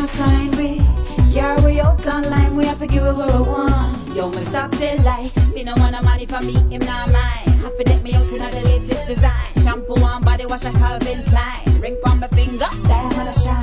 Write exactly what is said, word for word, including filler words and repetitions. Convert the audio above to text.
can't sign we. Yeah, we out online, we have to give it what we want. Yo, me stop the light. Me no want no money for me, him not mine. Have to deck me out in the latest design. Shampoo and body wash, a Calvin Klein. Ring from my finger, diamond a shine.